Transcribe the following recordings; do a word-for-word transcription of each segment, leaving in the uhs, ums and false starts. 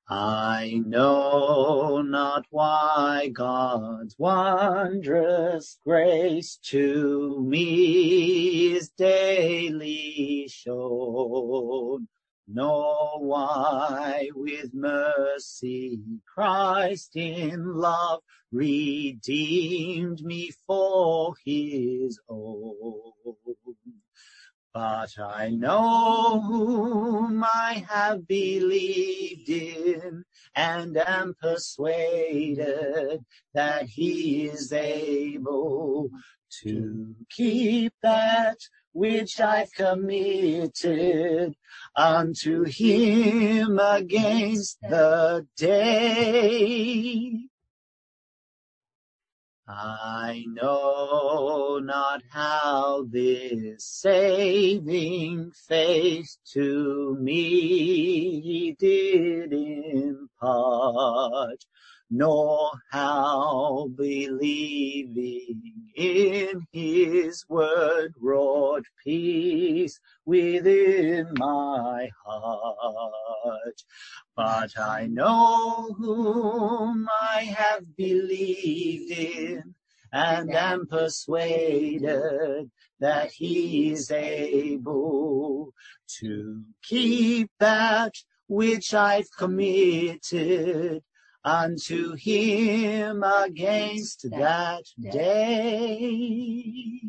I know not why God's wondrous grace to me is daily shown, nor why with mercy Christ in love redeemed me for his own. But I know whom I have believed in, and am persuaded that he is able to keep that which I've committed unto him against the day. I know not how this saving faith to me he did impart, nor how believing in his word wrought peace within my heart. But I know whom I have believed in, and am persuaded that he is able to keep that which I've committed unto him against that day.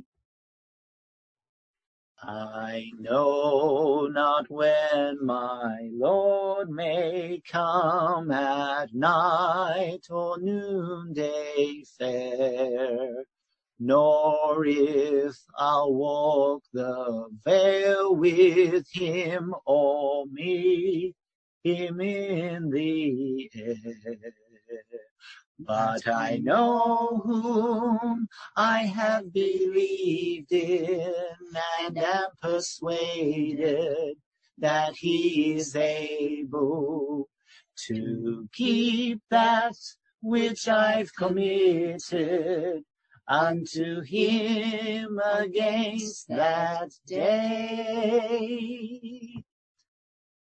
I know not when my Lord may come, at night or noonday fair, nor if I'll walk the vale with him, or meet him in the air. But I know whom I have believed in, and am persuaded that he is able to keep that which I've committed unto him against that day.